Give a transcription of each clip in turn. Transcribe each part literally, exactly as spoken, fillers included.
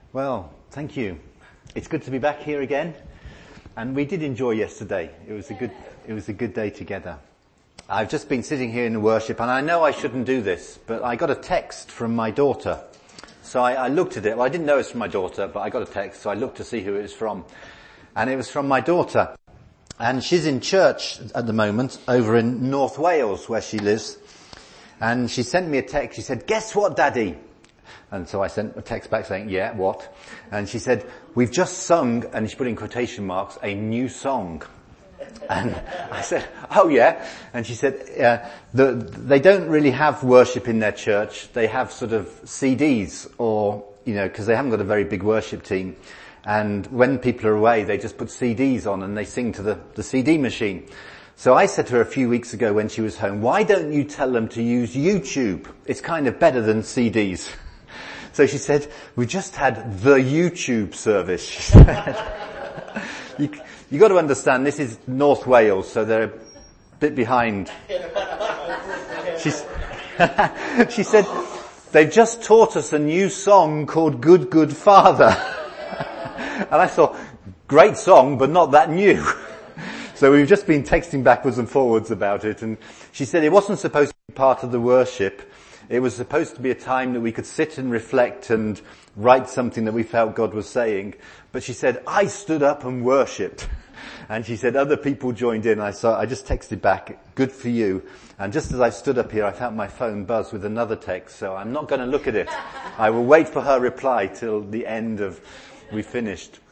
Well, thank you. It's good to be back here again, and we did enjoy yesterday. It was a good, it was a good day together. I've just been sitting here in the worship, and I know I shouldn't do this, but I got a text from my daughter. So I, I looked at it. Well, I didn't know it was from my daughter, but I got a text, so I looked to see who it was from. And it was from my daughter. And she's in church at the moment over in North Wales, where she lives. And she sent me a text. She said, "Guess what, Daddy?" And so I sent a text back saying, "Yeah, what?" And she said, "We've just sung," and she put in quotation marks, "a new song." And I said, "Oh yeah." And she said, uh, the, they don't really have worship in their church. They have sort of C Ds or, you know, because they haven't got a very big worship team. And when people are away, they just put C Ds on and they sing to the, the C D machine. So I said to her a few weeks ago when she was home, "Why don't you tell them to use YouTube? It's kind of better than C Ds." So she said, "We just had the YouTube service." She said, you, you got to understand, this is North Wales, so they're a bit behind. She's, she said, "They've just taught us a new song called Good, Good Father." And I thought, great song, but not that new. So we've just been texting backwards and forwards about it. And she said it wasn't supposed to be part of the worship. It was supposed to be a time that we could sit and reflect and write something that we felt God was saying. But she said, "I stood up and worshipped." And she said other people joined in. I saw, I just texted back, "Good for you." And just as I stood up here, I felt my phone buzz with another text. So I'm not going to look at it. I will wait for her reply till the end of we finished.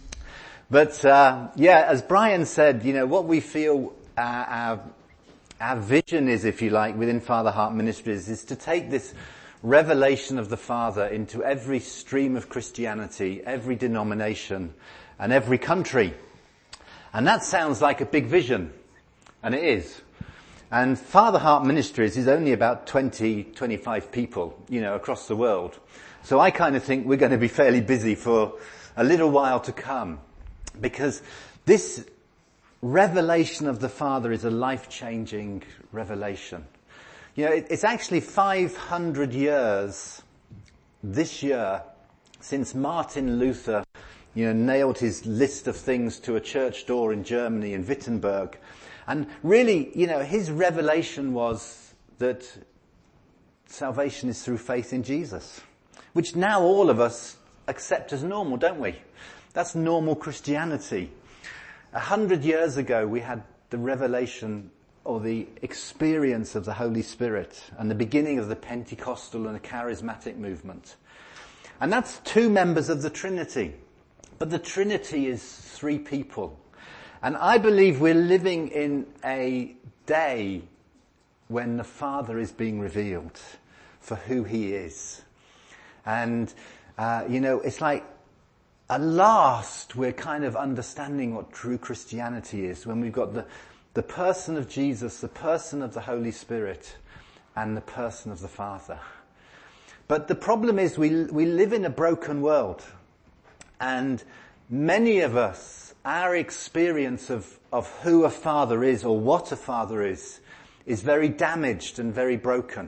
But, uh, yeah, as Brian said, you know, what we feel uh, our Our vision is, if you like, within Father Heart Ministries, is to take this revelation of the Father into every stream of Christianity, every denomination, and every country. And that sounds like a big vision, and it is. And Father Heart Ministries is only about twenty, twenty-five people, you know, across the world. So I kind of think we're going to be fairly busy for a little while to come, because this revelation of the Father is a life-changing revelation. You know, it, it's actually five hundred years this year since Martin Luther, you know, nailed his list of things to a church door in Germany, in Wittenberg. And really, you know, his revelation was that salvation is through faith in Jesus, which now all of us accept as normal, don't we? That's normal Christianity. A hundred years ago, we had the revelation or the experience of the Holy Spirit and the beginning of the Pentecostal and the charismatic movement. And that's two members of the Trinity. But the Trinity is three people. And I believe we're living in a day when the Father is being revealed for who he is. And, uh, you know, it's like, at last, we're kind of understanding what true Christianity is, when we've got the, the person of Jesus, the person of the Holy Spirit, and the person of the Father. But the problem is we, we live in a broken world. And many of us, our experience of, of who a father is or what a father is, is very damaged and very broken.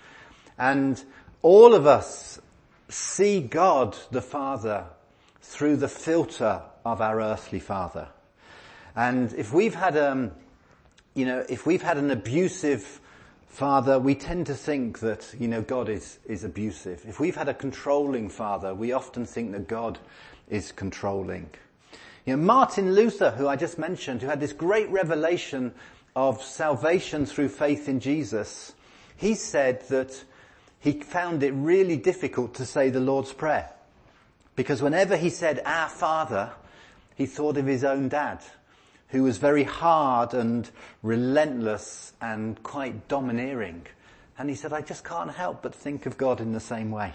And all of us see God, the Father, through the filter of our earthly father. And if we've had um you know, if we've had an abusive father, we tend to think that, you know, God is, is abusive. If we've had a controlling father, we often think that God is controlling. You know, Martin Luther, who I just mentioned, who had this great revelation of salvation through faith in Jesus, he said that he found it really difficult to say the Lord's Prayer. Because whenever he said, "Our Father," he thought of his own dad, who was very hard and relentless and quite domineering. And he said, "I just can't help but think of God in the same way."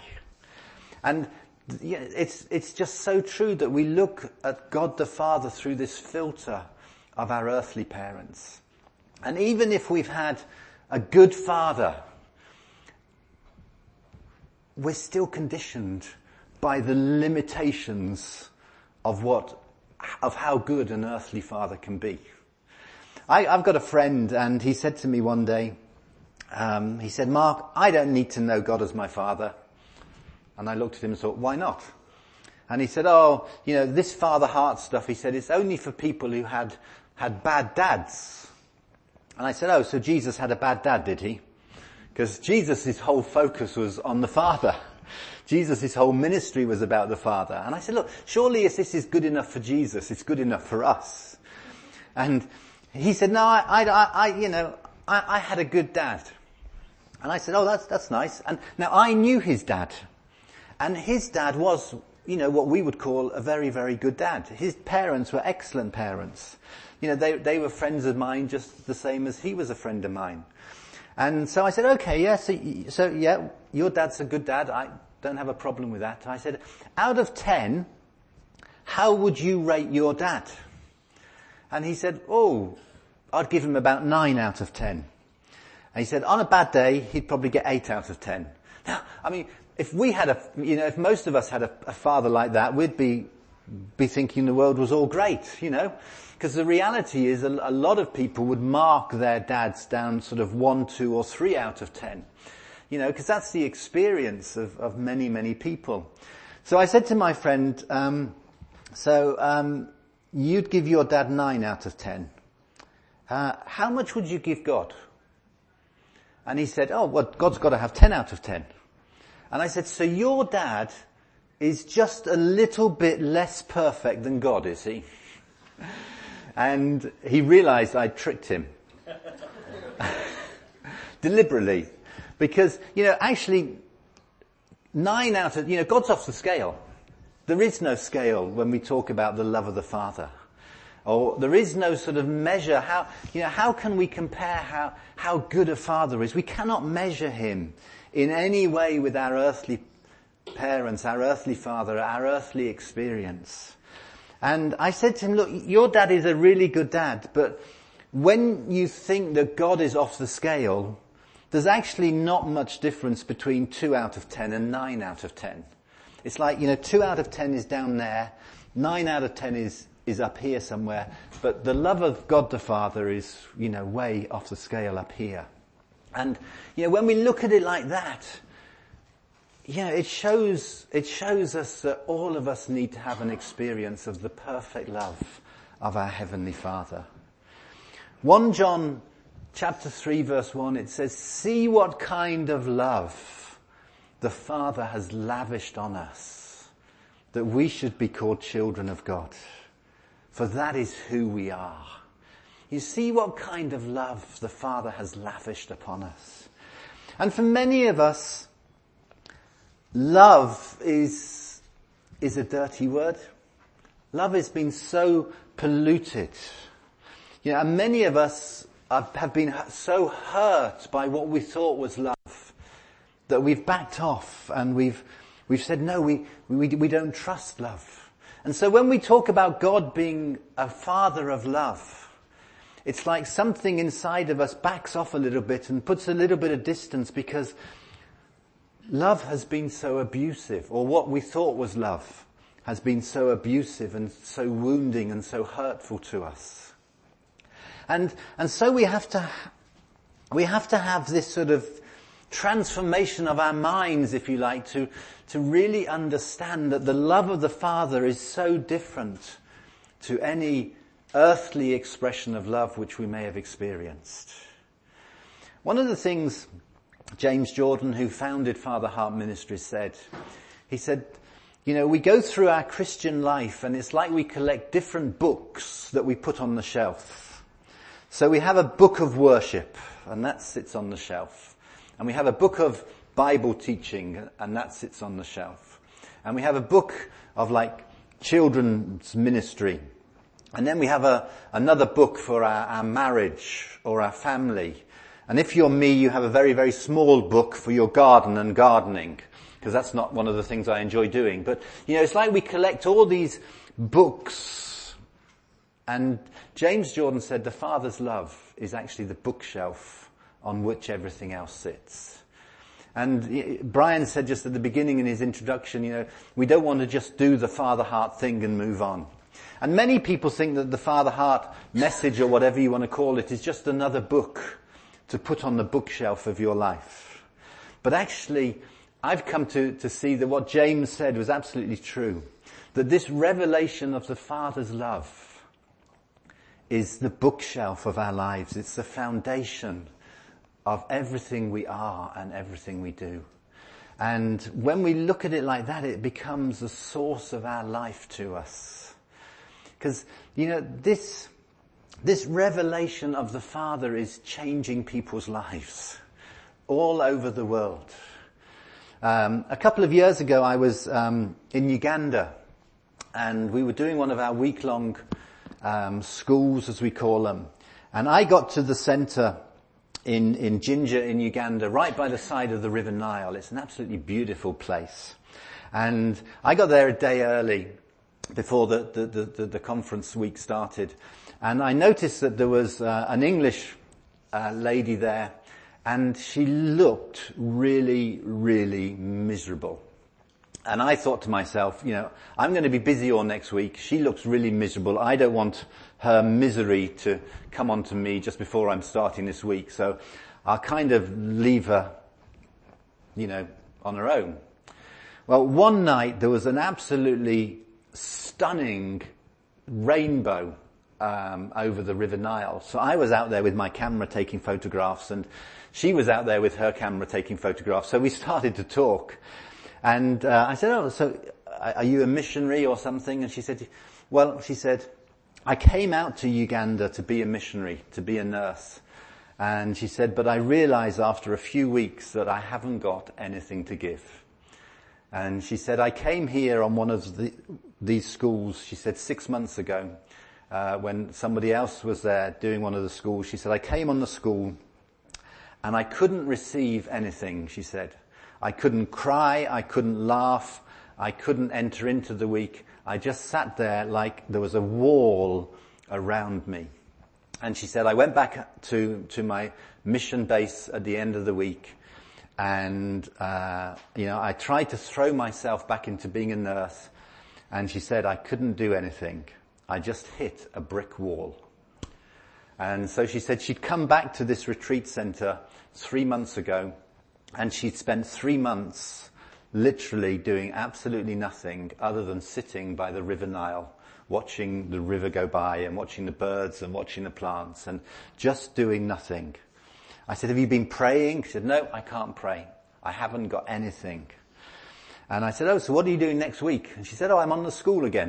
And it's, it's just so true that we look at God the Father through this filter of our earthly parents. And even if we've had a good father, we're still conditioned by the limitations of what, of how good an earthly father can be. I, I've got a friend, and he said to me one day, um, he said, "Mark, I don't need to know God as my father." And I looked at him and thought, why not? And he said, oh, you know, this Father Heart stuff, he said, it's only for people who had, had bad dads. And I said, oh, so Jesus had a bad dad, did he? Because Jesus' whole focus was on the Father. Jesus' whole ministry was about the Father. And I said, look, surely if this is good enough for Jesus, it's good enough for us. And he said, no, I, I, I you know, I, I had a good dad. And I said, oh, that's, that's nice. And now I knew his dad. And his dad was, you know, what we would call a very, very good dad. His parents were excellent parents. You know, they, they were friends of mine just the same as he was a friend of mine. And so I said, okay, yeah, so, so yeah, your dad's a good dad. I don't have a problem with that. I said, out of ten, how would you rate your dad? And he said, oh, I'd give him about nine out of ten. And he said, on a bad day, he'd probably get eight out of ten. Now, I mean, if we had a, you know, if most of us had a, a father like that, we'd be, be thinking the world was all great, you know? Because the reality is a, a lot of people would mark their dads down sort of one, two or three out of ten. You know, because that's the experience of, of many, many people. So I said to my friend, um, so, um, you'd give your dad nine out of ten. Uh, how much would you give God? And he said, oh, well, God's got to have ten out of ten. And I said, so your dad is just a little bit less perfect than God, is he? And he realized I tricked him. Deliberately. Because, you know, actually, nine out of, you know, God's off the scale. There is no scale when we talk about the love of the Father. Or there is no sort of measure. How, you know, how can we compare how, how good a father is? We cannot measure him in any way with our earthly parents, our earthly father, our earthly experience. And I said to him, look, your dad is a really good dad, but when you think that God is off the scale, there's actually not much difference between two out of ten and nine out of ten. It's like, you know, two out of ten is down there, nine out of ten is, is up here somewhere, but the love of God the Father is, you know, way off the scale up here. And, you know, when we look at it like that, you know, it shows, it shows us that all of us need to have an experience of the perfect love of our Heavenly Father. First John chapter three verse one, it says, see what kind of love the Father has lavished on us, that we should be called children of God. For that is who we are. You see what kind of love the Father has lavished upon us. And for many of us, love is, is a dirty word. Love has been so polluted. You know, and many of us have, have been so hurt by what we thought was love that we've backed off and we've, we've said, no, we, we, we don't trust love. And so when we talk about God being a father of love, it's like something inside of us backs off a little bit and puts a little bit of distance because love has been so abusive, or what we thought was love has been so abusive and so wounding and so hurtful to us. And, and so we have to, we have to have this sort of transformation of our minds, if you like, to, to really understand that the love of the Father is so different to any earthly expression of love which we may have experienced. One of the things James Jordan, who founded Father Heart Ministries, said, he said, you know, we go through our Christian life and it's like we collect different books that we put on the shelf. So we have a book of worship and that sits on the shelf. And we have a book of Bible teaching and that sits on the shelf. And we have a book of like children's ministry. And then we have a, another book for our, our marriage or our family. And if you're me, you have a very, very small book for your garden and gardening, because that's not one of the things I enjoy doing. But, you know, it's like we collect all these books. And James Jordan said the Father's love is actually the bookshelf on which everything else sits. And Brian said just at the beginning in his introduction, you know, we don't want to just do the Father Heart thing and move on. And many people think that the Father Heart message, or whatever you want to call it, is just another book to put on the bookshelf of your life. But actually, I've come to, to see that what James said was absolutely true. That this revelation of the Father's love is the bookshelf of our lives. It's the foundation of everything we are and everything we do. And when we look at it like that, it becomes the source of our life to us. Because, you know, this, this revelation of the Father is changing people's lives all over the world. Um, a couple of years ago, I was um, in Uganda, and we were doing one of our week-long um, schools, as we call them. And I got to the centre in, in Jinja in Uganda, right by the side of the River Nile. It's an absolutely beautiful place. And I got there a day early before the, the, the, the, the conference week started. And I noticed that there was uh, an English uh, lady there, and she looked really, really miserable. And I thought to myself, you know, I'm going to be busy all next week. She looks really miserable. I don't want her misery to come onto me just before I'm starting this week. So I'll kind of leave her, you know, on her own. Well, one night there was an absolutely stunning rainbow um, over the River Nile. So I was out there with my camera taking photographs, and she was out there with her camera taking photographs. So we started to talk. And uh, I said, oh, so are you a missionary or something? And she said, well, she said, I came out to Uganda to be a missionary, to be a nurse. And she said, but I realized after a few weeks that I haven't got anything to give. And she said, I came here on one of the, these schools, she said, six months ago, uh, when somebody else was there doing one of the schools. She said, I came on the school and I couldn't receive anything, she said. I couldn't cry, I couldn't laugh, I couldn't enter into the week. I just sat there like there was a wall around me. And she said, I went back to, to my mission base at the end of the week, and, uh, you know, I tried to throw myself back into being a nurse, and she said, I couldn't do anything. I just hit a brick wall. And so she said she'd come back to this retreat center three months ago, and she'd spent three months literally doing absolutely nothing other than sitting by the River Nile, watching the river go by and watching the birds and watching the plants and just doing nothing. I said, have you been praying? She said, no, I can't pray. I haven't got anything. And I said, oh, so what are you doing next week? And she said, oh, I'm on the school again.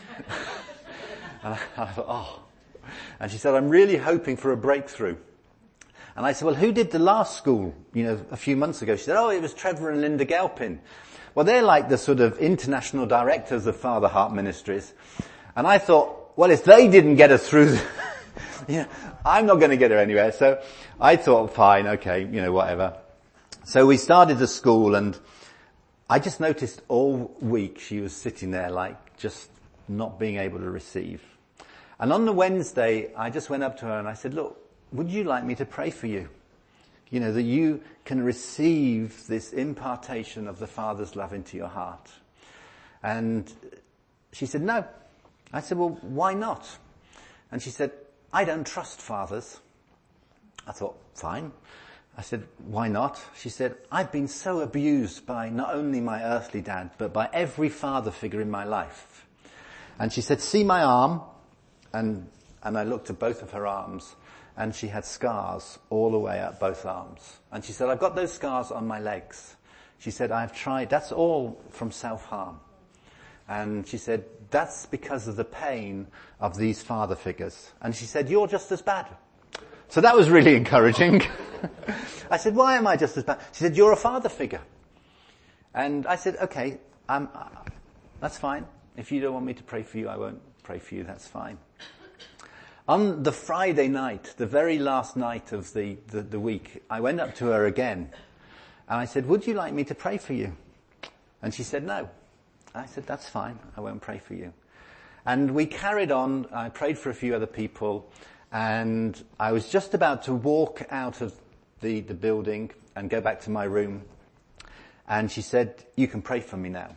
And I thought, oh. And she said, I'm really hoping for a breakthrough. And I said, well, who did the last school, you know, a few months ago? She said, oh, it was Trevor and Linda Galpin. Well, they're like the sort of international directors of Father Heart Ministries. And I thought, well, if they didn't get us through, the, you know, I'm not going to get her anywhere. So I thought, fine, okay, you know, whatever. So we started the school, and I just noticed all week she was sitting there like just not being able to receive. And on the Wednesday, I just went up to her and I said, look, would you like me to pray for you? You know, that you can receive this impartation of the Father's love into your heart. And she said, no. I said, well, why not? And she said, I don't trust fathers. I thought, fine. I said, why not? She said, I've been so abused by not only my earthly dad, but by every father figure in my life. And she said, see my arm? And, and I looked at both of her arms. And she had scars all the way up both arms. And she said, I've got those scars on my legs. She said, I've tried, that's all from self-harm. And she said, that's because of the pain of these father figures. And she said, you're just as bad. So that was really encouraging. I said, why am I just as bad? She said, you're a father figure. And I said, okay, um, that's fine. If you don't want me to pray for you, I won't pray for you, that's fine. On the Friday night, the very last night of the, the, the week, I went up to her again and I said, would you like me to pray for you? And she said, no. I said, that's fine, I won't pray for you. And we carried on. I prayed for a few other people, and I was just about to walk out of the, the building and go back to my room. And she said, you can pray for me now.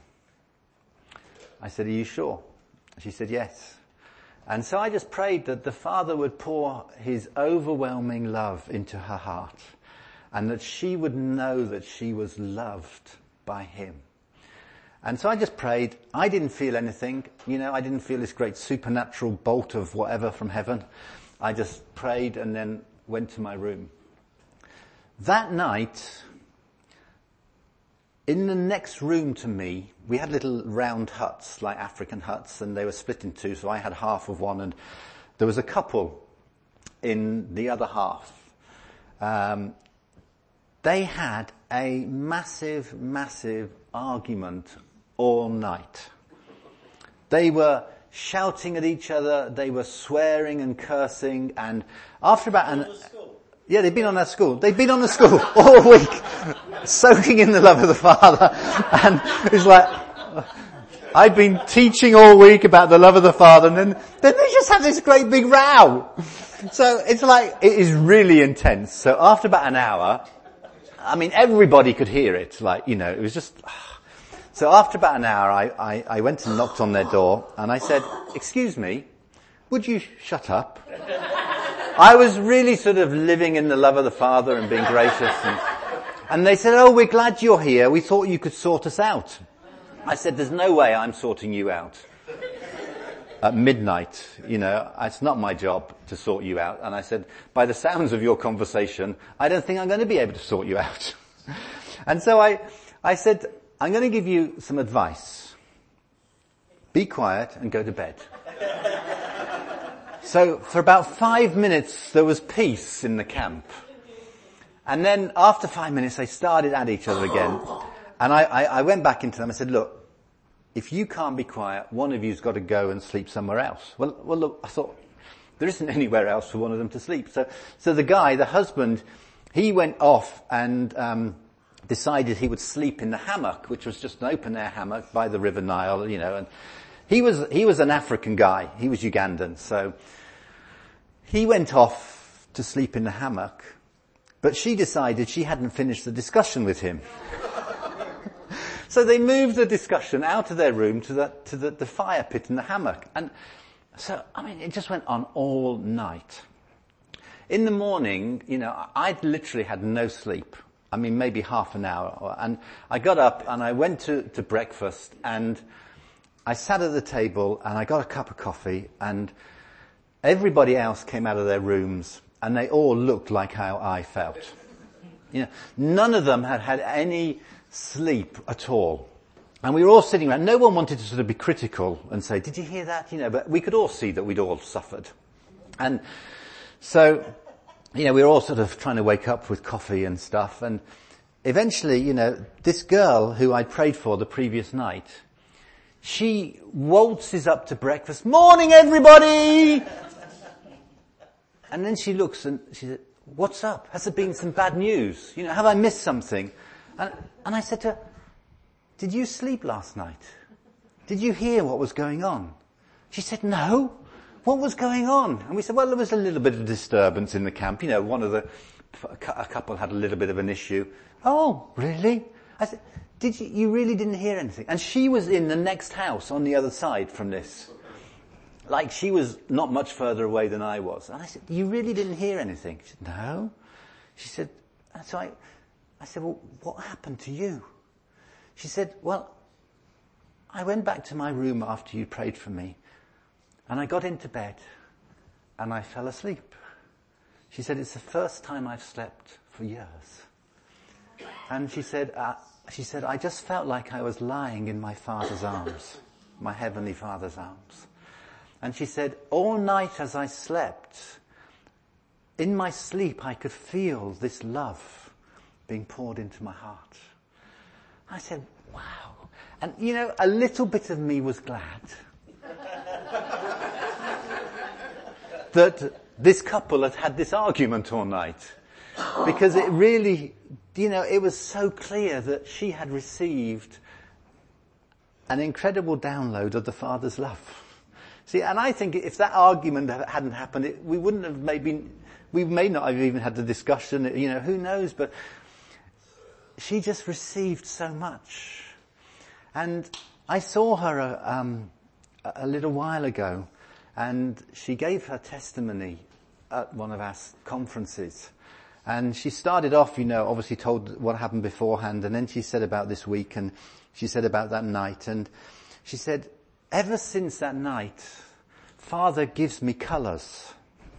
I said, are you sure? She said, yes. And so I just prayed that the Father would pour his overwhelming love into her heart, and that she would know that she was loved by him. And so I just prayed. I didn't feel anything. You know, I didn't feel this great supernatural bolt of whatever from heaven. I just prayed and then went to my room. That night, in the next room to me, we had little round huts, like African huts, and they were split in two, so I had half of one, and there was a couple in the other half. Um, they had a massive, massive argument all night. They were shouting at each other, they were swearing and cursing, and after about an... Yeah, they've been on that school. They've been on the school all week, soaking in the love of the Father. And it's like, I've been teaching all week about the love of the Father, and then, then they just have this great big row. So it's like, it is really intense. So after about an hour, I mean, everybody could hear it. Like, you know, it was just... So after about an hour, I, I, I went and knocked on their door, and I said, excuse me, would you shut up? I was really sort of living in the love of the Father and being gracious. And, and they said, oh, we're glad you're here. We thought you could sort us out. I said, there's no way I'm sorting you out. At midnight, you know, it's not my job to sort you out. And I said, by the sounds of your conversation, I don't think I'm going to be able to sort you out. And so I, I said, I'm going to give you some advice. Be quiet and go to bed. So for about five minutes, there was peace in the camp. And then after five minutes, they started at each other again. And I, I, I went back into them. I said, look, if you can't be quiet, one of you's got to go and sleep somewhere else. Well, well, look, I thought, there isn't anywhere else for one of them to sleep. So, so the guy, the husband, he went off and, um, decided he would sleep in the hammock, which was just an open air hammock by the River Nile, you know, and he was, he was an African guy. He was Ugandan. So he went off to sleep in the hammock, but she decided she hadn't finished the discussion with him. So they moved the discussion out of their room to the, to the, the fire pit in the hammock. And so, I mean, it just went on all night. In the morning, you know, I'd literally had no sleep. I mean, maybe half an hour. And I got up and I went to, to breakfast, and I sat at the table and I got a cup of coffee, and everybody else came out of their rooms and they all looked like how I felt. You know, none of them had had any sleep at all. And we were all sitting around. No one wanted to sort of be critical and say, did you hear that? You know, but we could all see that we'd all suffered. And so, you know, we were all sort of trying to wake up with coffee and stuff. And eventually, you know, this girl who I'd prayed for the previous night, she waltzes up to breakfast. Morning, everybody! And then she looks and she said, what's up? Has there been some bad news? You know, have I missed something? And, and I said to her, did you sleep last night? Did you hear what was going on? She said, no. What was going on? And we said, well, there was a little bit of disturbance in the camp. You know, one of the, a couple had a little bit of an issue. Oh, really? I said, did you, you really didn't hear anything? And she was in the next house on the other side from this. Like, she was not much further away than I was. And I said, you really didn't hear anything? She said, no. She said, and so I, I said, well, what happened to you? She said, well, I went back to my room after you prayed for me, and I got into bed, and I fell asleep. She said, it's the first time I've slept for years. And she said, uh, she said, I just felt like I was lying in my Father's arms, my Heavenly Father's arms. And she said, all night as I slept, in my sleep I could feel this love being poured into my heart. I said, wow. And, you know, a little bit of me was glad that this couple had had this argument all night. Because it really, you know, it was so clear that she had received an incredible download of the Father's love. See, and I think if that argument hadn't happened, it, we wouldn't have maybe, we may not have even had the discussion, you know, who knows, but she just received so much. And I saw her uh, um, a little while ago, and she gave her testimony at one of our conferences. And she started off, you know, obviously told what happened beforehand, and then she said about this week, and she said about that night, and she said, ever since that night, Father gives me colours.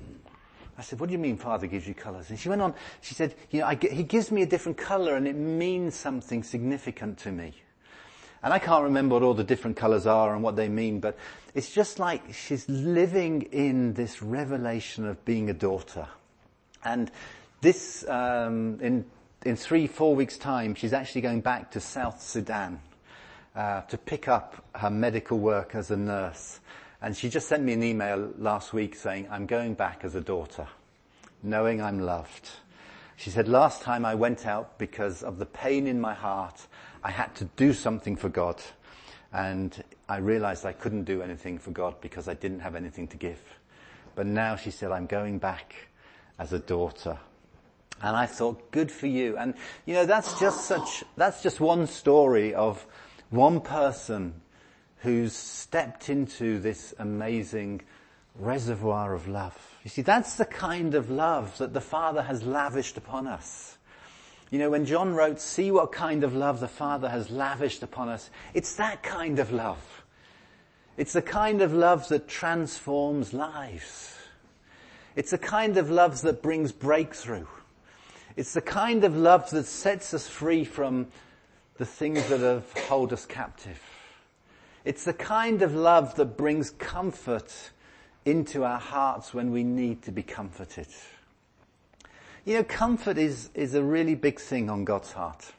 I said, what do you mean Father gives you colours? And she went on, she said, you know, I get, he gives me a different colour and it means something significant to me. And I can't remember what all the different colours are and what they mean, but it's just like she's living in this revelation of being a daughter. And this, um, in, in three, four weeks' time, she's actually going back to South Sudan, uh, to pick up her medical work as a nurse. And she just sent me an email last week saying, I'm going back as a daughter, knowing I'm loved. She said, last time I went out because of the pain in my heart, I had to do something for God. And I realized I couldn't do anything for God because I didn't have anything to give. But now she said, I'm going back as a daughter. And I thought, good for you. And, you know, that's just such, that's just one story of one person who's stepped into this amazing reservoir of love. You see, that's the kind of love that the Father has lavished upon us. You know, when John wrote, see what kind of love the Father has lavished upon us, it's that kind of love. It's the kind of love that transforms lives. It's the kind of love that brings breakthrough. It's the kind of love that sets us free from the things that have hold us captive. It's the kind of love that brings comfort into our hearts when we need to be comforted. You know, comfort is, is a really big thing on God's heart.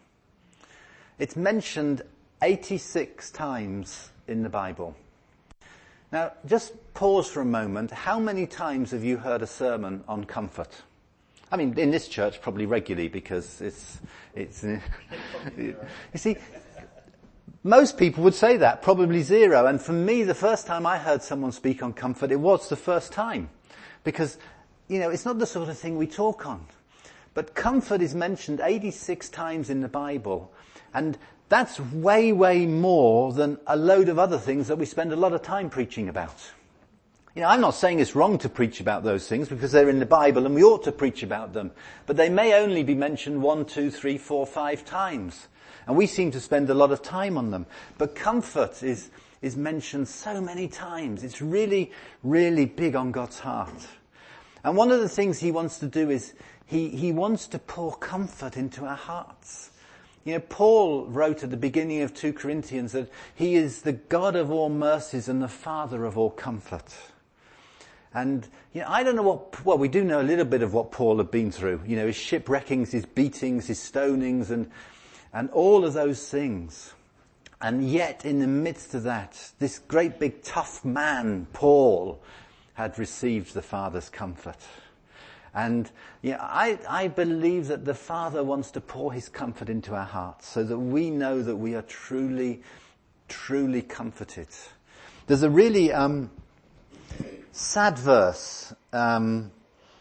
It's mentioned eighty-six times in the Bible. Now, just pause for a moment. How many times have you heard a sermon on comfort? I mean, in this church, probably regularly, because it's, it's, you see, most people would say that, probably zero. And for me, the first time I heard someone speak on comfort, it was the first time. Because, you know, it's not the sort of thing we talk on. But comfort is mentioned eighty-six times in the Bible. And that's way, way more than a load of other things that we spend a lot of time preaching about. You know, I'm not saying it's wrong to preach about those things because they're in the Bible and we ought to preach about them. But they may only be mentioned one, two, three, four, five times. And we seem to spend a lot of time on them. But comfort is, is mentioned so many times. It's really, really big on God's heart. And one of the things he wants to do is he, he wants to pour comfort into our hearts. You know, Paul wrote at the beginning of Second Corinthians that he is the God of all mercies and the Father of all comfort. And, you know, I don't know what, well, we do know a little bit of what Paul had been through. You know, his shipwreckings, his beatings, his stonings, and, and all of those things. And yet, in the midst of that, this great big tough man, Paul, had received the Father's comfort. And, you know, I, I believe that the Father wants to pour his comfort into our hearts so that we know that we are truly, truly comforted. There's a really, um, sad verse um,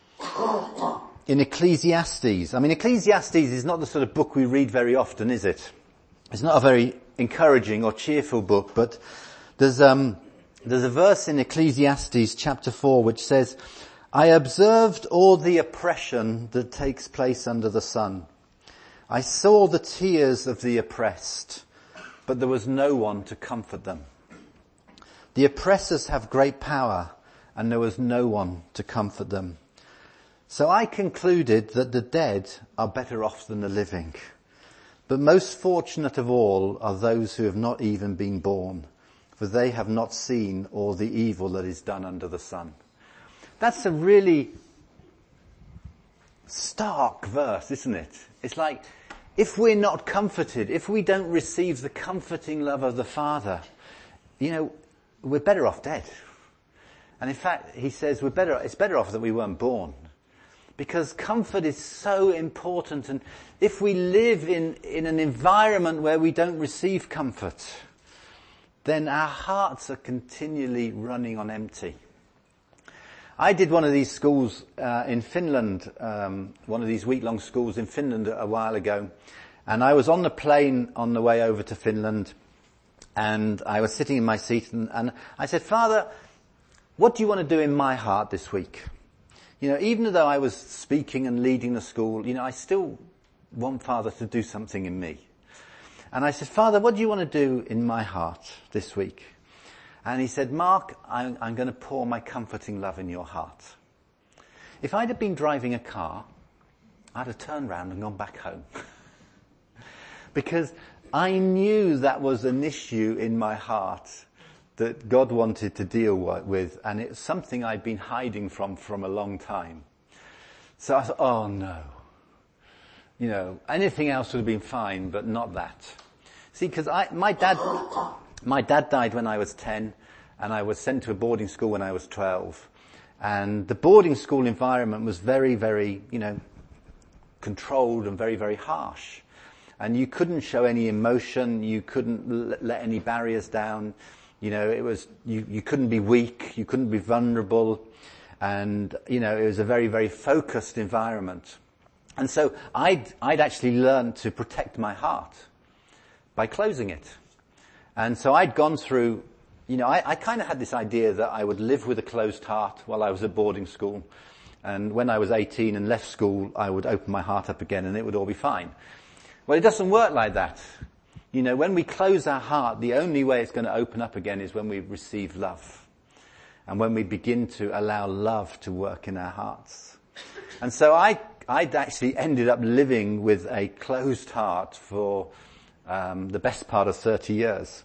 in Ecclesiastes. I mean, Ecclesiastes is not the sort of book we read very often, is it? It's not a very encouraging or cheerful book, but there's um, there's a verse in Ecclesiastes chapter four which says, I observed all the oppression that takes place under the sun. I saw the tears of the oppressed, but there was no one to comfort them. The oppressors have great power, and there was no one to comfort them. So I concluded that the dead are better off than the living. But most fortunate of all are those who have not even been born, for they have not seen all the evil that is done under the sun. That's a really stark verse, isn't it? It's like, if we're not comforted, if we don't receive the comforting love of the Father, you know, we're better off dead. And in fact, he says we're better, it's better off that we weren't born. Because comfort is so important, and if we live in, in an environment where we don't receive comfort, then our hearts are continually running on empty. I did one of these schools uh, in Finland, um, one of these week-long schools in Finland a while ago, and I was on the plane on the way over to Finland, and I was sitting in my seat, and, and I said, Father, what do you want to do in my heart this week? You know, even though I was speaking and leading the school, you know, I still want Father to do something in me. And I said, Father, what do you want to do in my heart this week? And he said, Mark, I'm, I'm going to pour my comforting love in your heart. If I'd have been driving a car, I'd have turned round and gone back home. Because I knew that was an issue in my heart that God wanted to deal with, and it's something I'd been hiding from from a long time. So I thought, oh no. You know, anything else would have been fine, but not that. See, because I, my dad, my dad died when I was ten, and I was sent to a boarding school when I was twelve. And the boarding school environment was very, very, you know, controlled and very, very harsh. And you couldn't show any emotion, you couldn't l- let any barriers down. You know, it was, you, you couldn't be weak, you couldn't be vulnerable. And, you know, it was a very, very focused environment. And so I'd, I'd actually learned to protect my heart by closing it. And so I'd gone through, you know, I, I kind of had this idea that I would live with a closed heart while I was at boarding school. And when I was eighteen and left school, I would open my heart up again and it would all be fine. Well, it doesn't work like that. You know, when we close our heart, the only way it's going to open up again is when we receive love. And when we begin to allow love to work in our hearts. And so I, I'd actually ended up living with a closed heart for um, the best part of thirty years.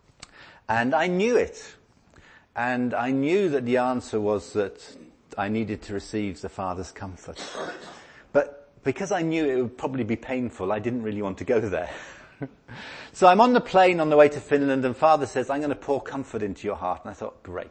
And I knew it. And I knew that the answer was that I needed to receive the Father's comfort. But because I knew it would probably be painful, I didn't really want to go there. So I'm on the plane on the way to Finland, and Father says, I'm going to pour comfort into your heart. And I thought, great.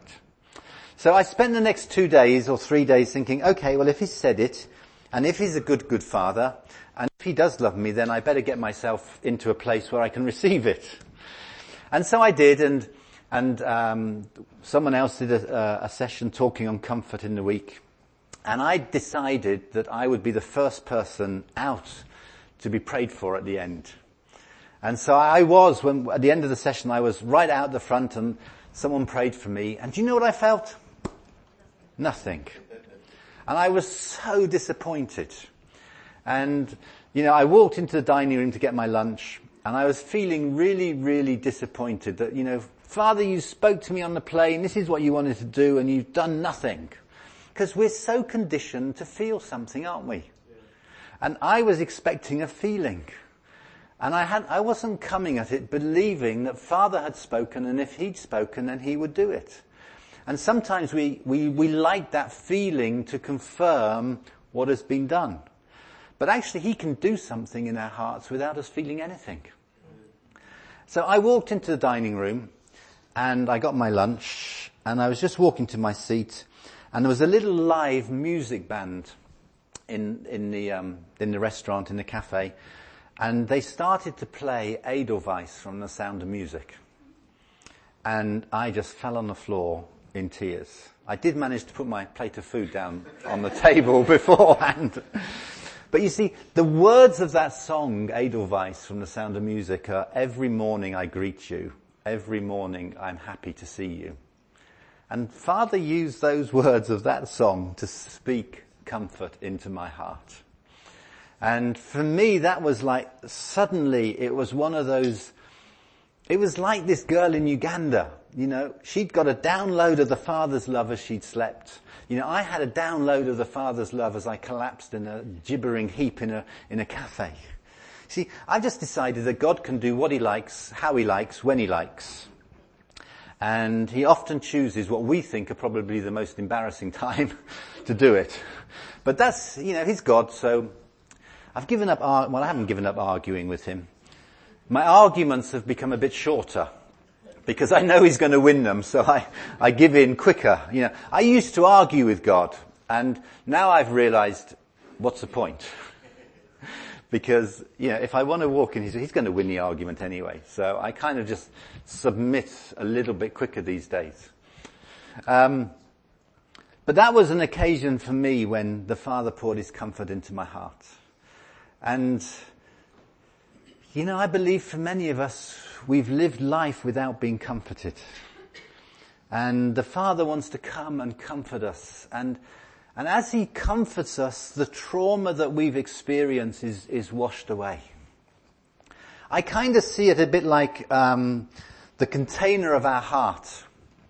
So I spent the next two days or three days thinking, okay, well, if he said it, and if he's a good, good Father, and if he does love me, then I better get myself into a place where I can receive it. And so I did, and and um someone else did a, a session talking on comfort in the week. And I decided that I would be the first person out to be prayed for at the end. And so I was, when at the end of the session, I was right out the front and someone prayed for me. And do you know what I felt? Nothing. And I was so disappointed. And, you know, I walked into the dining room to get my lunch, and I was feeling really, really disappointed that, you know, Father, you spoke to me on the plane, this is what you wanted to do, and you've done nothing. Because we're so conditioned to feel something, aren't we? And I was expecting a feeling. And I had, I wasn't coming at it believing that Father had spoken, and if he'd spoken, then he would do it. And sometimes we, we, we like that feeling to confirm what has been done. But actually he can do something in our hearts without us feeling anything. So I walked into the dining room, and I got my lunch, and I was just walking to my seat, and there was a little live music band in, in the, um, in the restaurant, in the cafe. And they started to play Edelweiss from The Sound of Music. And I just fell on the floor in tears. I did manage to put my plate of food down on the table beforehand. But you see, the words of that song, Edelweiss from The Sound of Music, are every morning I greet you. Every morning I'm happy to see you. And Father used those words of that song to speak comfort into my heart. And for me, that was like, suddenly it was one of those, it was like this girl in Uganda, you know, she'd got a download of the Father's love as she'd slept. You know, I had a download of the Father's love as I collapsed in a gibbering heap in a, in a cafe. See, I've just decided that God can do what he likes, how he likes, when he likes. And he often chooses what we think are probably the most embarrassing time to do it. But that's, you know, he's God, so I've given up, well, I haven't given up arguing with him. My arguments have become a bit shorter because I know he's going to win them, so I, I give in quicker. You know, I used to argue with God, and now I've realized, what's the point? Because, you know, if I want to walk in his, he's going to win the argument anyway. So I kind of just submit a little bit quicker these days. Um, but that was an occasion for me when the Father poured his comfort into my heart. And, you know, I believe for many of us, we've lived life without being comforted. And the Father wants to come and comfort us. And, And as he comforts us, the trauma that we've experienced is, is washed away. I kind of see it a bit like um, the container of our heart.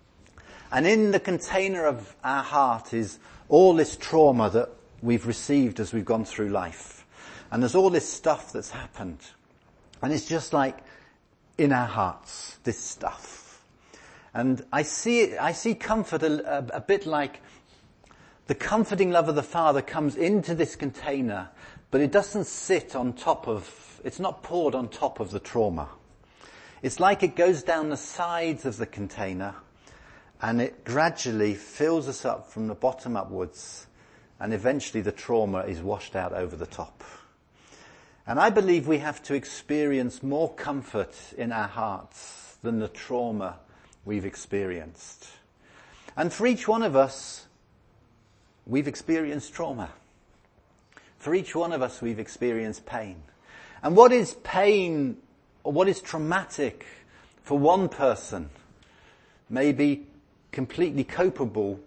And in the container of our heart is all this trauma that we've received as we've gone through life. And there's all this stuff that's happened. And it's just like in our hearts, this stuff. And I see it, I see comfort a, a, a bit like the comforting love of the Father comes into this container, but it doesn't sit on top of, it's not poured on top of the trauma. It's like it goes down the sides of the container and it gradually fills us up from the bottom upwards, and eventually the trauma is washed out over the top. And I believe we have to experience more comfort in our hearts than the trauma we've experienced. And for each one of us, we've experienced trauma. For each one of us, we've experienced pain. And what is pain, or what is traumatic for one person, may be completely copable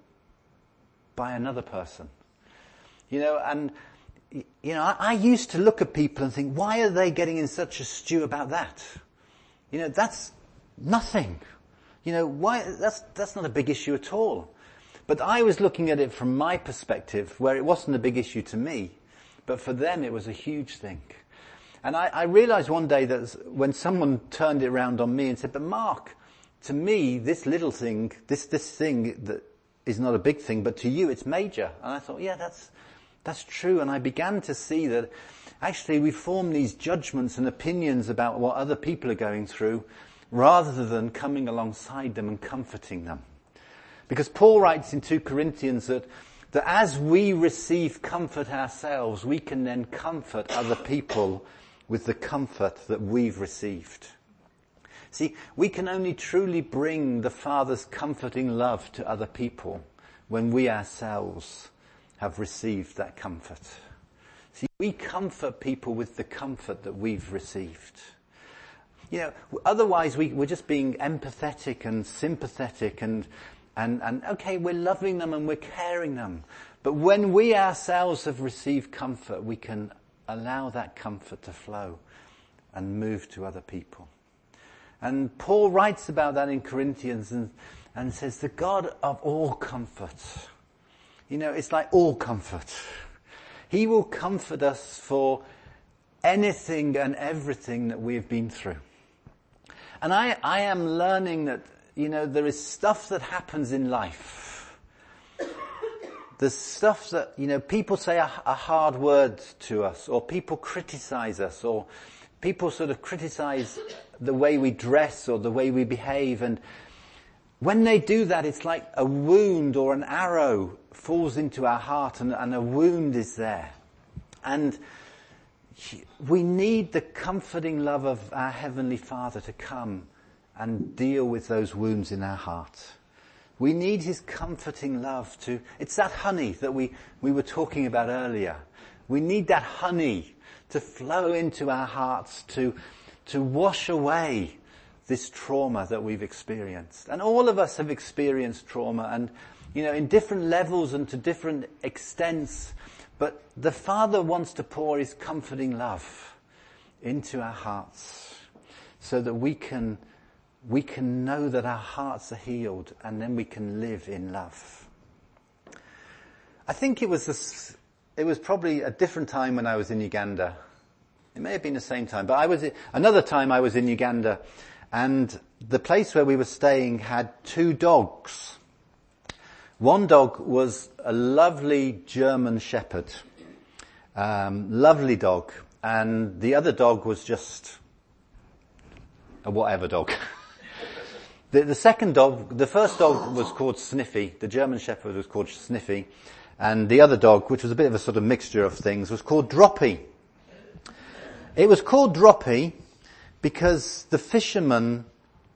by another person. You know, and, you know, I, I used to look at people and think, why are they getting in such a stew about that? You know, that's nothing. You know, why, that's, that's not a big issue at all. But I was looking at it from my perspective, where it wasn't a big issue to me, but for them it was a huge thing. And I, I realized one day that when someone turned it around on me and said, but Mark, to me, this little thing, this, this thing that is not a big thing, but to you it's major. And I thought, yeah, that's, that's true. And I began to see that actually we form these judgments and opinions about what other people are going through, rather than coming alongside them and comforting them. Because Paul writes in two Corinthians that, that as we receive comfort ourselves, we can then comfort other people with the comfort that we've received. See, we can only truly bring the Father's comforting love to other people when we ourselves have received that comfort. See, we comfort people with the comfort that we've received. You know, otherwise we, we're just being empathetic and sympathetic and And, and okay, we're loving them and we're caring them. But when we ourselves have received comfort, we can allow that comfort to flow and move to other people. And Paul writes about that in Corinthians and, and says, the God of all comfort. You know, it's like all comfort. He will comfort us for anything and everything that we've been through. And I, I am learning that, you know, there is stuff that happens in life. There's stuff that, you know, people say a, a hard word to us, or people criticize us, or people sort of criticize the way we dress or the way we behave. And when they do that, it's like a wound or an arrow falls into our heart, and, and a wound is there. And we need the comforting love of our Heavenly Father to come and deal with those wounds in our heart. We need His comforting love to, it's that honey that we, we were talking about earlier. We need that honey to flow into our hearts to, to wash away this trauma that we've experienced. And all of us have experienced trauma, and, you know, in different levels and to different extents. But the Father wants to pour His comforting love into our hearts so that we can we can know that our hearts are healed, and then we can live in love. I think it was this, it was probably a different time when I was in Uganda. It may have been the same time, but I was another time I was in Uganda, and the place where we were staying had two dogs. One dog was a lovely German Shepherd, um, lovely dog, and the other dog was just a whatever dog. The, the second dog, the first dog was called Sniffy. The German Shepherd was called Sniffy. And the other dog, which was a bit of a sort of mixture of things, was called Droppy. It was called Droppy because the fishermen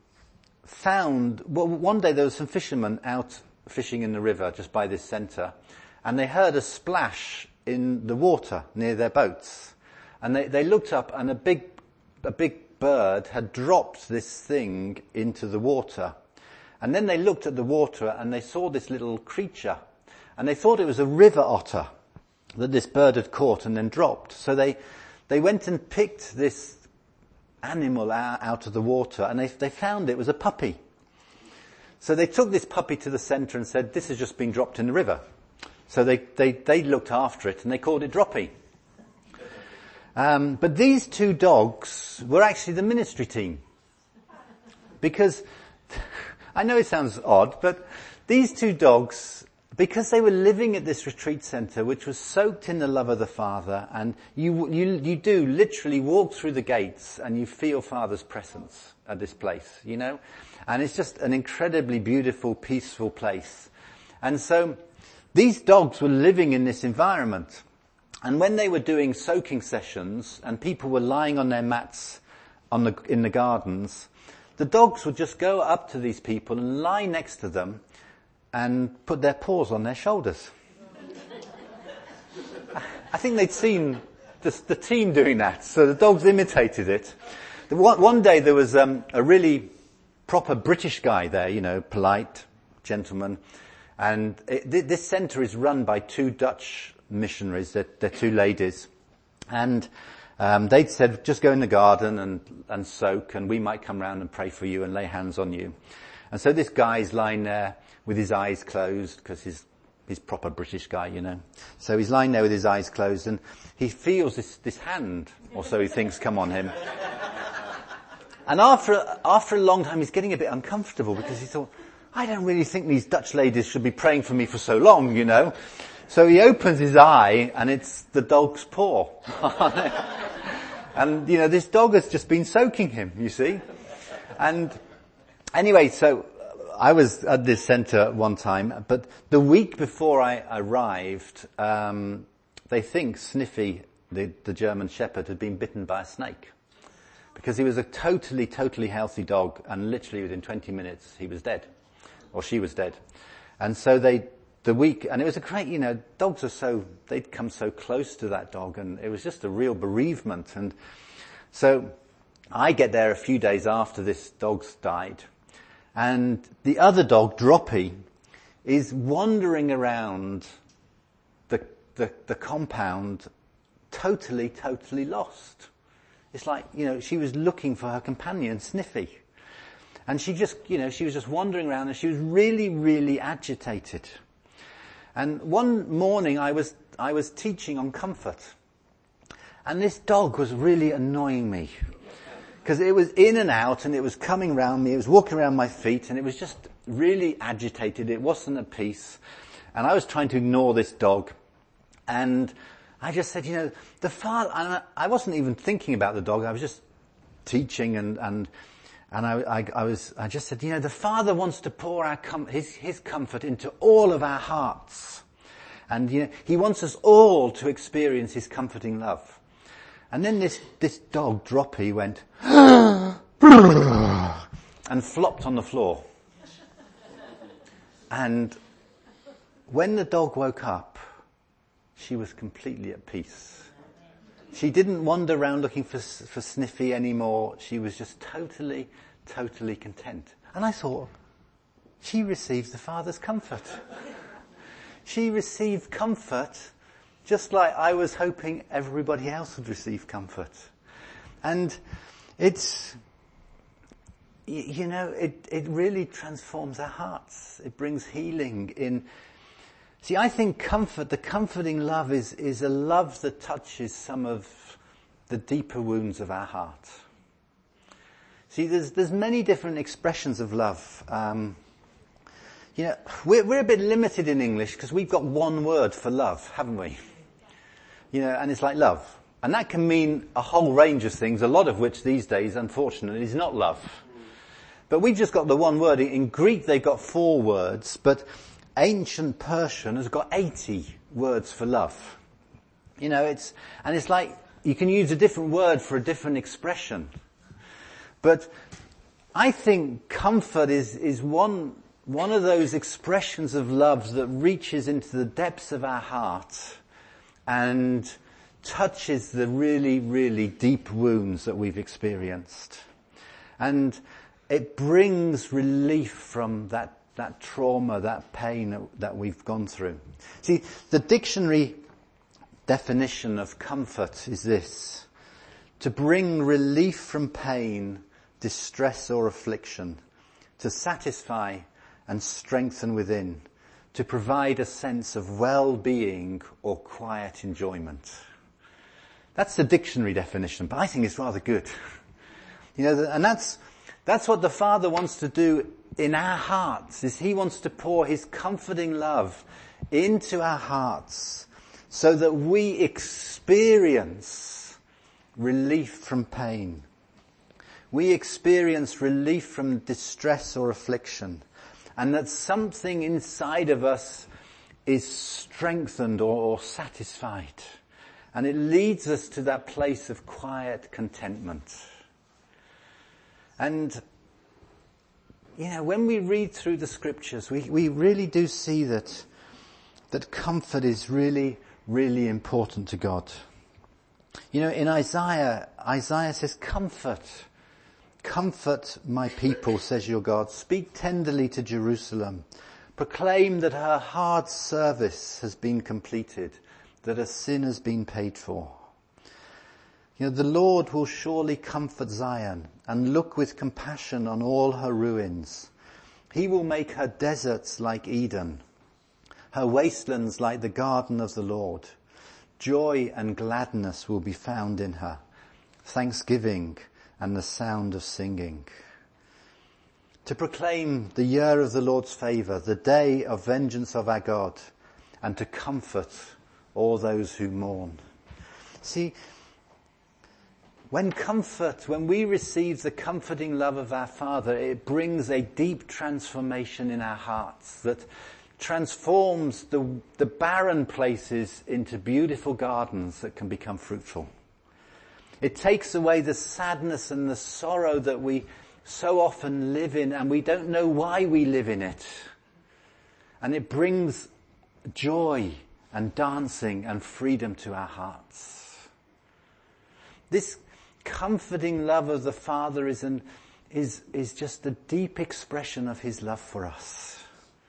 found, well, one day there were some fishermen out fishing in the river just by this centre, and they heard a splash in the water near their boats. And they, they looked up, and a big, a big bird had dropped this thing into the water. And then they looked at the water and they saw this little creature. And they thought it was a river otter that this bird had caught and then dropped. So they, they went and picked this animal out, out of the water, and they, they found it was a puppy. So they took this puppy to the centre and said, this has just been dropped in the river. So they, they, they looked after it and they called it Droppy. Um, but these two dogs were actually the ministry team. Because, I know it sounds odd, but these two dogs, because they were living at this retreat centre, which was soaked in the love of the Father, and you, you, you do literally walk through the gates and you feel Father's presence at this place, you know? And it's just an incredibly beautiful, peaceful place. And so, these dogs were living in this environment. And when they were doing soaking sessions and people were lying on their mats on the, in the gardens, the dogs would just go up to these people and lie next to them and put their paws on their shoulders. I think they'd seen the, the team doing that, so the dogs imitated it. The, one, one day there was um, a really proper British guy there, you know, polite gentleman. And it, this centre is run by two Dutch missionaries. They're, they're two ladies. And um, they'd said, just go in the garden and, and soak, and we might come round and pray for you and lay hands on you. And so this guy's lying there with his eyes closed, because he's, he's proper British guy, you know. So he's lying there with his eyes closed, and he feels this, this hand, or so he thinks, come on him. And after, after a long time, he's getting a bit uncomfortable, because he thought, I don't really think these Dutch ladies should be praying for me for so long, you know. So he opens his eye, and it's the dog's paw. And, you know, this dog has just been soaking him, you see. And anyway, so I was at this centre one time, but the week before I arrived, um, they think Sniffy, the, the German shepherd, had been bitten by a snake. Because he was a totally, totally healthy dog, and literally within twenty minutes he was dead. Or she was dead. And so they, the week, and it was a great, you know, dogs are so, they'd come so close to that dog, and it was just a real bereavement. And so I get there a few days after this dog's died, and the other dog, Droppy, is wandering around the, the, the compound totally, totally lost. It's like, you know, she was looking for her companion, Sniffy. And she just, you know, she was just wandering around, and she was really, really agitated. And one morning I was, I was teaching on comfort. And this dog was really annoying me. Because it was in and out, and it was coming around me, it was walking around my feet, and it was just really agitated. It wasn't at peace. And I was trying to ignore this dog. And I just said, you know, the father, and I wasn't even thinking about the dog, I was just teaching, and, and, and I, I, I was, I just said, you know, the Father wants to pour our com- his, his comfort into all of our hearts. And, you know, he wants us all to experience his comforting love. And then this, this dog, Droppy, went, and flopped on the floor. And when the dog woke up, she was completely at peace. She didn't wander around looking for, for Sniffy anymore. She was just totally, totally content. And I thought, she received the Father's comfort. She received comfort just like I was hoping everybody else would receive comfort. And it's, you know, it, it really transforms our hearts. It brings healing in. See, I think comfort, the comforting love is, is a love that touches some of the deeper wounds of our heart. See, there's, there's many different expressions of love. Um, you know, we're, we're a bit limited in English because we've got one word for love, haven't we? You know, and it's like love. And that can mean a whole range of things, a lot of which these days, unfortunately, is not love. But we've just got the one word. In Greek, they've got four words, but ancient Persian has got eighty words for love. You know, it's, and it's like, you can use a different word for a different expression. But I think comfort is, is one, one of those expressions of love that reaches into the depths of our heart and touches the really, really deep wounds that we've experienced. And it brings relief from that that trauma, that pain that, that we've gone through. See, the dictionary definition of comfort is this: to bring relief from pain, distress or affliction, to satisfy and strengthen within, to provide a sense of well-being or quiet enjoyment. That's the dictionary definition, but I think it's rather good. You know, and that's, that's what the Father wants to do in our hearts, is he wants to pour his comforting love into our hearts so that we experience relief from pain. We experience relief from distress or affliction, and that something inside of us is strengthened or, or satisfied. And it leads us to that place of quiet contentment. And, you know, when we read through the scriptures, we, we really do see that, that comfort is really, really important to God. You know, in Isaiah, Isaiah says, comfort, comfort my people, says your God. Speak tenderly to Jerusalem. Proclaim that her hard service has been completed, that her sin has been paid for. You know, the Lord will surely comfort Zion and look with compassion on all her ruins. He will make her deserts like Eden, her wastelands like the garden of the Lord. Joy and gladness will be found in her, thanksgiving and the sound of singing. To proclaim the year of the Lord's favour, the day of vengeance of our God, and to comfort all those who mourn. See, when comfort, when we receive the comforting love of our Father, it brings a deep transformation in our hearts that transforms the, the barren places into beautiful gardens that can become fruitful. It takes away the sadness and the sorrow that we so often live in, and we don't know why we live in it. And it brings joy and dancing and freedom to our hearts. This comforting love of the Father is an, is, is just a deep expression of his love for us.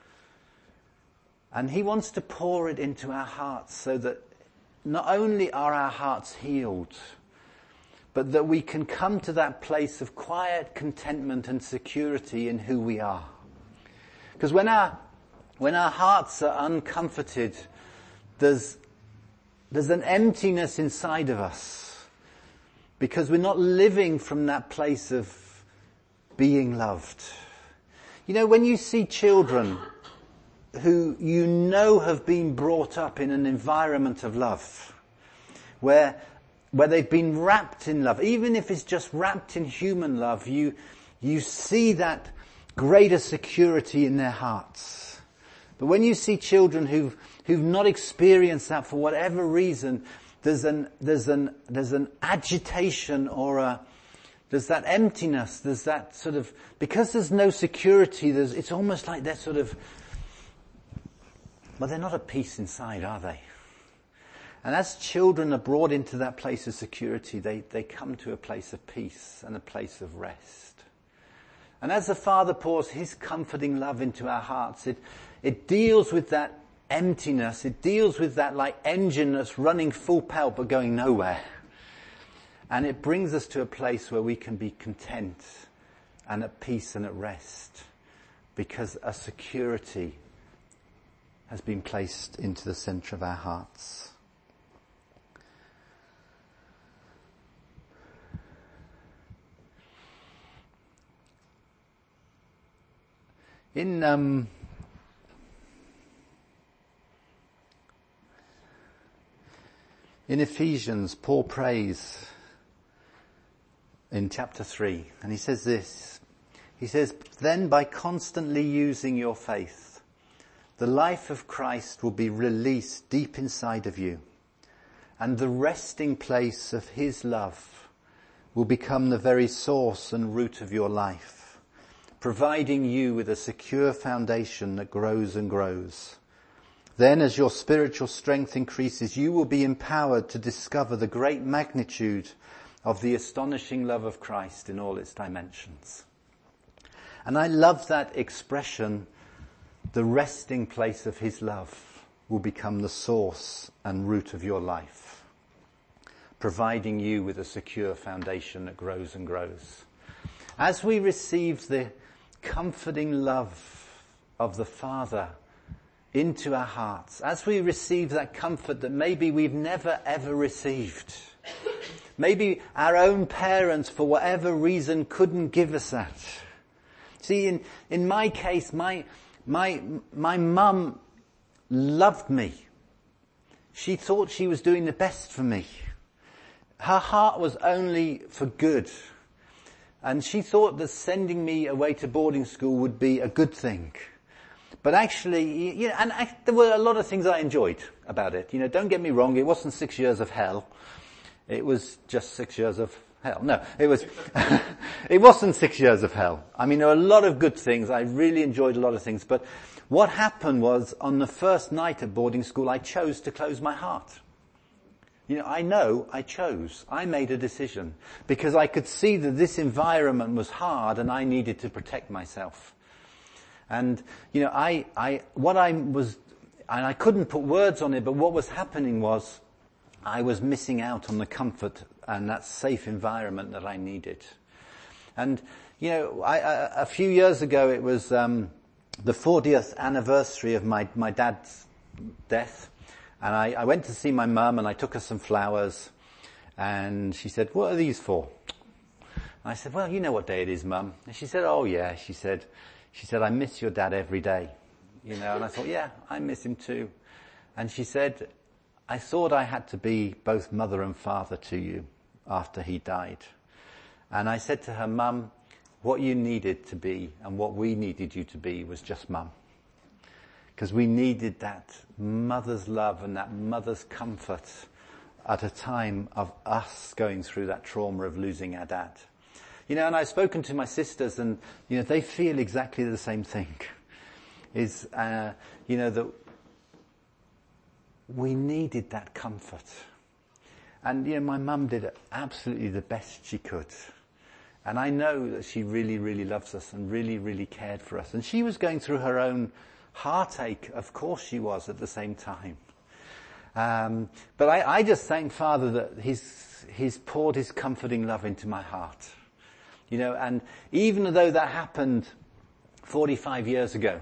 And he wants to pour it into our hearts so that not only are our hearts healed, but that we can come to that place of quiet contentment and security in who we are. Because when our, when our hearts are uncomforted, there's, there's an emptiness inside of us. Because we're not living from that place of being loved. You know, when you see children who you know have been brought up in an environment of love, where where they've been wrapped in love, even if it's just wrapped in human love, you you see that greater security in their hearts. But when you see children who've who've not experienced that for whatever reason, there's an there's an there's an agitation or a there's that emptiness, there's that sort of, because there's no security, there's it's almost like they're sort of, well, they're not at peace inside, are they? And as children are brought into that place of security, they, they come to a place of peace and a place of rest. And as the Father pours his comforting love into our hearts, it, it deals with that emptiness, it deals with that like engine that's running full pelt but going nowhere. And it brings us to a place where we can be content and at peace and at rest, because a security has been placed into the centre of our hearts. In um, in Ephesians, Paul prays in chapter three, and he says this. He says, "Then by constantly using your faith, the life of Christ will be released deep inside of you, and the resting place of his love will become the very source and root of your life, providing you with a secure foundation that grows and grows. Then as your spiritual strength increases, you will be empowered to discover the great magnitude of the astonishing love of Christ in all its dimensions." And I love that expression, the resting place of his love will become the source and root of your life, providing you with a secure foundation that grows and grows. As we receive the comforting love of the Father into our hearts, as we receive that comfort that maybe we've never ever received, maybe our own parents for whatever reason couldn't give us that. See, in, in my case, my, my, my mum loved me. She thought she was doing the best for me. Her heart was only for good. And she thought that sending me away to boarding school would be a good thing. But actually, you know, and I, there were a lot of things I enjoyed about it. You know, don't get me wrong, it wasn't six years of hell. It was just six years of hell. No, it was, it wasn't six years of hell. I mean, there were a lot of good things. I really enjoyed a lot of things. But what happened was, on the first night at boarding school, I chose to close my heart. You know, I know I chose. I made a decision because I could see that this environment was hard and I needed to protect myself. And, you know, I, I, what I was, and I couldn't put words on it, but what was happening was I was missing out on the comfort and that safe environment that I needed. And, you know, I, I, a few years ago it was, um, the fortieth anniversary of my, my dad's death. And I, I went to see my mum and I took her some flowers and she said, "What are these for?" And I said, "Well, you know what day it is, Mum." And she said, "Oh yeah," she said, she said, "I miss your dad every day." You know, and I thought, yeah, I miss him too. And she said, "I thought I had to be both mother and father to you after he died." And I said to her, "Mum, what you needed to be and what we needed you to be was just Mum. Because we needed that mother's love and that mother's comfort at a time of us going through that trauma of losing our dad." You know, and I've spoken to my sisters and, you know, they feel exactly the same thing. Is, uh, you know, that we needed that comfort. And, you know, my mum did absolutely the best she could. And I know that she really, really loves us and really, really cared for us. And she was going through her own heartache, of course she was, at the same time. Um, but I, I just thank Father that he's, he's poured his comforting love into my heart. You know, and even though that happened forty-five years ago,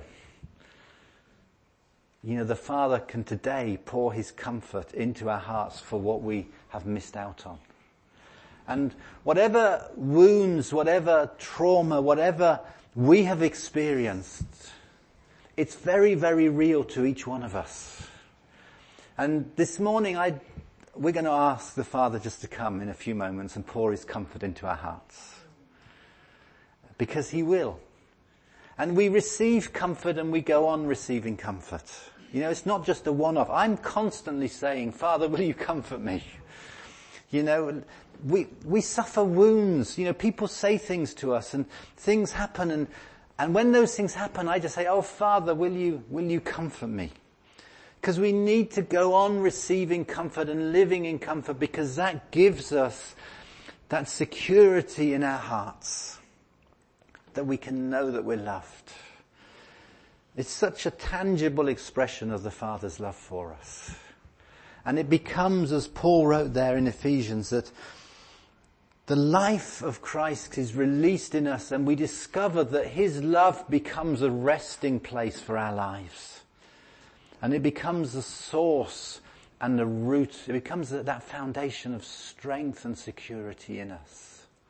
you know, the Father can today pour his comfort into our hearts for what we have missed out on. And whatever wounds, whatever trauma, whatever we have experienced, it's very, very real to each one of us. And this morning, I, we're going to ask the Father just to come in a few moments and pour his comfort into our hearts. Because he will. And we receive comfort and we go on receiving comfort. You know, it's not just a one-off. I'm constantly saying, "Father, will you comfort me?" You know, we, we suffer wounds. You know, people say things to us and things happen and And when those things happen, I just say, "Oh, Father, will you, will you comfort me?" Because we need to go on receiving comfort and living in comfort because that gives us that security in our hearts that we can know that we're loved. It's such a tangible expression of the Father's love for us. And it becomes, as Paul wrote there in Ephesians, that the life of Christ is released in us and we discover that his love becomes a resting place for our lives. And it becomes the source and the root. It becomes that foundation of strength and security in us.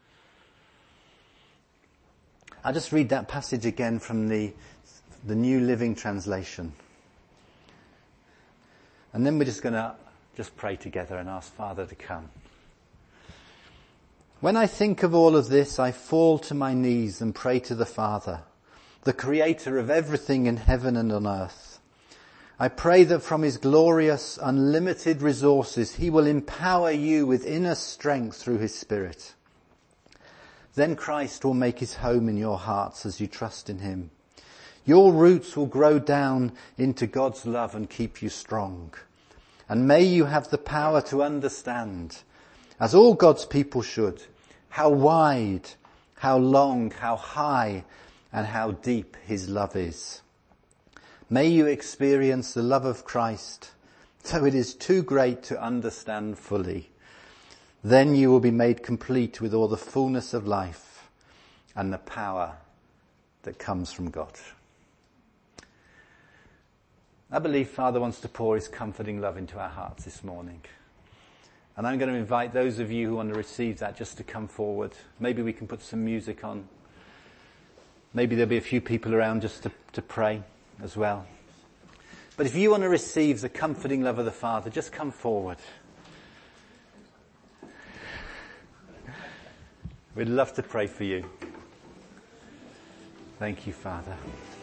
I'll just read that passage again from the, the New Living Translation. And then we're just going to just pray together and ask Father to come. "When I think of all of this, I fall to my knees and pray to the Father, the creator of everything in heaven and on earth. I pray that from his glorious, unlimited resources, he will empower you with inner strength through his Spirit. Then Christ will make his home in your hearts as you trust in him. Your roots will grow down into God's love and keep you strong. And may you have the power to understand, as all God's people should, how wide, how long, how high, and how deep his love is. May you experience the love of Christ, though it is too great to understand fully. Then you will be made complete with all the fullness of life and the power that comes from God. I believe Father wants to pour his comforting love into our hearts this morning. And I'm going to invite those of you who want to receive that just to come forward. Maybe we can put some music on. Maybe there'll be a few people around just to, to pray as well. But if you want to receive the comforting love of the Father, just come forward. We'd love to pray for you. Thank you, Father.